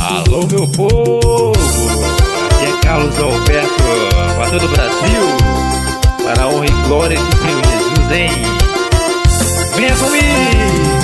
Alô, meu povo, aqui é Carlos Alberto, para todo o Brasil, para a honra e glória do Senhor Jesus, hein? Venha comigo!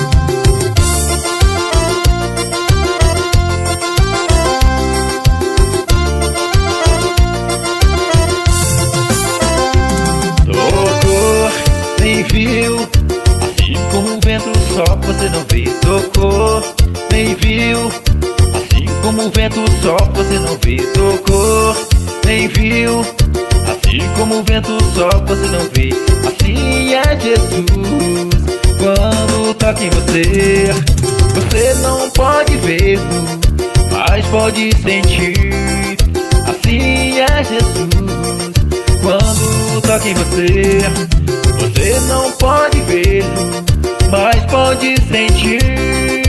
Tocou, nem viu, assim como o vento sopra, você não vê. Tocou, nem viu, assim como o vento sopra, você não vê. Tocou, nem viu, assim como o vento sopra, você não vê. Assim é Jesus, quando toca em você, você não pode ver, mas pode sentir. Assim é Jesus, quando toca em você, você não pode ver, mas pode sentir.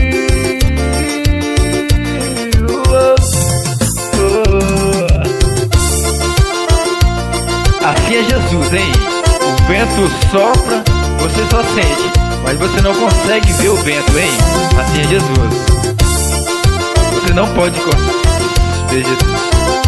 Assim é Jesus, hein? O vento sopra, você só sente, mas você não consegue ver o vento, hein? Assim é Jesus. Você não pode ver Jesus.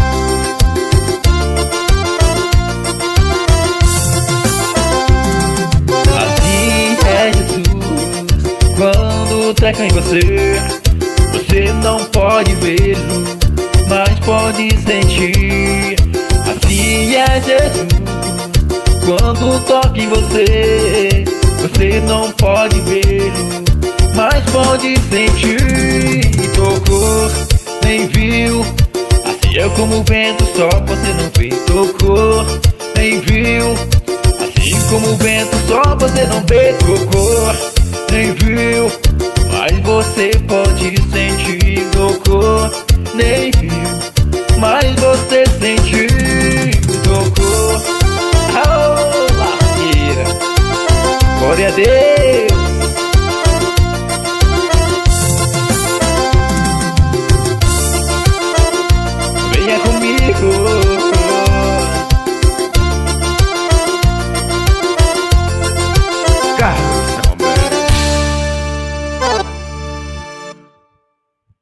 Assim é Jesus, quando toca em você, você não pode ver, mas pode sentir. Assim é Jesus, quando toca em você, você não pode ver, mas pode sentir. Tocou, nem viu, assim é como o vento sopra, você não vê. Tocou, nem viu, assim como o vento sopra, você não vê. Tocou, nem viu, mas você pode sentir. Tocou, nem viu, mas você sentiu. Tocou, oh, glória a Deus.